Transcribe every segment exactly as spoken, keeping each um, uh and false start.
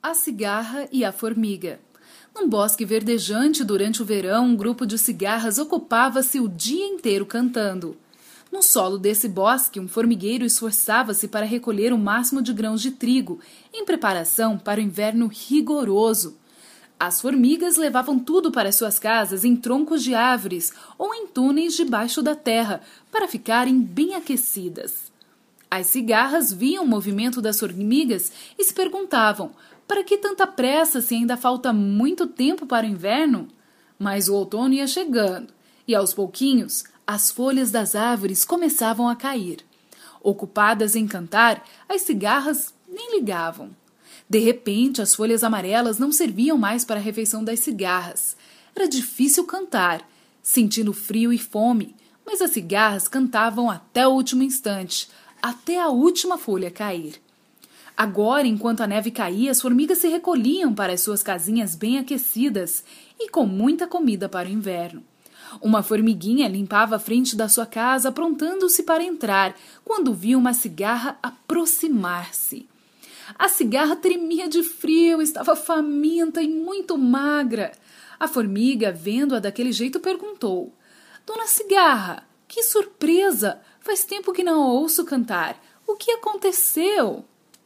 A cigarra e a formiga. Num bosque verdejante durante o verão, um grupo de cigarras ocupava-se o dia inteiro cantando. No solo desse bosque, um formigueiro esforçava-se para recolher o máximo de grãos de trigo, em preparação para o inverno rigoroso. As formigas levavam tudo para suas casas em troncos de árvores ou em túneis debaixo da terra, para ficarem bem aquecidas. As cigarras viam o movimento das formigas e se perguntavam: para que tanta pressa se ainda falta muito tempo para o inverno? Mas o outono ia chegando, e aos pouquinhos as folhas das árvores começavam a cair. Ocupadas em cantar, as cigarras nem ligavam. De repente, as folhas amarelas não serviam mais para a refeição das cigarras. Era difícil cantar, sentindo frio e fome, mas as cigarras cantavam até o último instante, até a última folha cair. Agora, enquanto a neve caía, as formigas se recolhiam para as suas casinhas bem aquecidas e com muita comida para o inverno. Uma formiguinha limpava a frente da sua casa, aprontando-se para entrar, quando viu uma cigarra aproximar-se. A cigarra tremia de frio, estava faminta e muito magra. A formiga, vendo-a daquele jeito, perguntou: Dona Cigarra, que surpresa! Faz tempo que não a ouço cantar. O que aconteceu?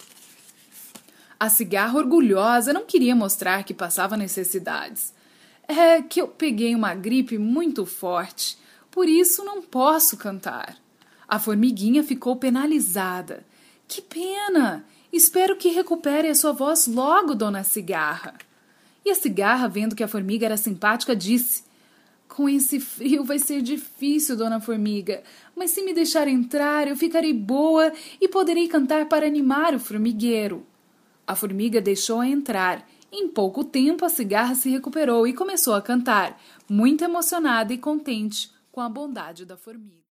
A cigarra, orgulhosa, não queria mostrar que passava necessidades. É que eu peguei uma gripe muito forte, por isso não posso cantar. A formiguinha ficou penalizada. Que pena! Espero que recupere a sua voz logo, Dona Cigarra. E a cigarra, vendo que a formiga era simpática, disse: Com esse frio vai ser difícil, Dona Formiga, mas se me deixar entrar, eu ficarei boa e poderei cantar para animar o formigueiro. A formiga deixou-a entrar. Em pouco tempo, a cigarra se recuperou e começou a cantar, muito emocionada e contente com a bondade da formiga.